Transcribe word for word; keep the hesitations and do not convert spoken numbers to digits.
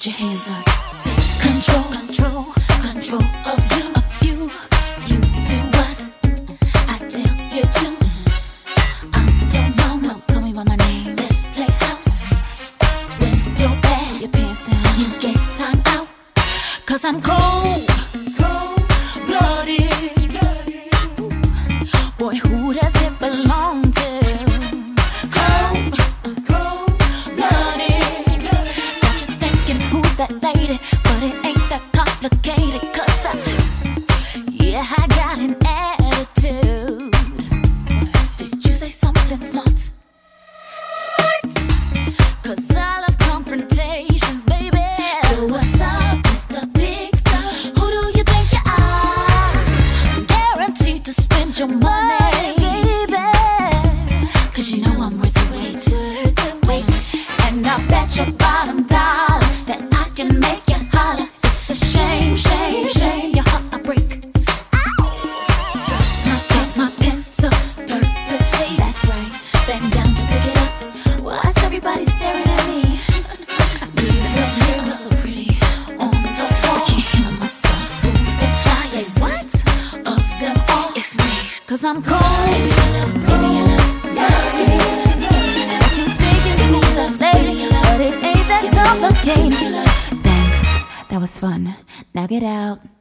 Put your hands up. Take control, control, control of you, of you. You do what I tell you to. I'm your mama. Call me by my name. Let's play house. When you're bad, your pants down. You get time out. Cause I'm cold, cold blooded. Boy, who does it belong to? Cold, cold blooded. Got you thinking, who's that lady? But it ain't that complicated. Cause I, yeah, I got an attitude. Did you say something smart? Smart. Cause I love confrontations, baby. Yo, what's up, Mister Big Star? Who do you think you are? Guaranteed to spend your money, baby. Cause you know I'm worth the wait, worth the wait. And I bet your bottom dollar that I can make you holler. It's a shame, shame, shame your heart I break. Now take my pencil purposely. That's right, bend down to pick it up. Why's everybody staring at me? I'm so pretty on the floor. I can't handle myself. Who's the flyest? What? Of them all, it's me. Cause I'm cold. Give me your love, give me your love, give me your love, give me your love. What you thinking? Give me your love, baby, but it ain't that complicated. Thanks, that was fun. Now get out.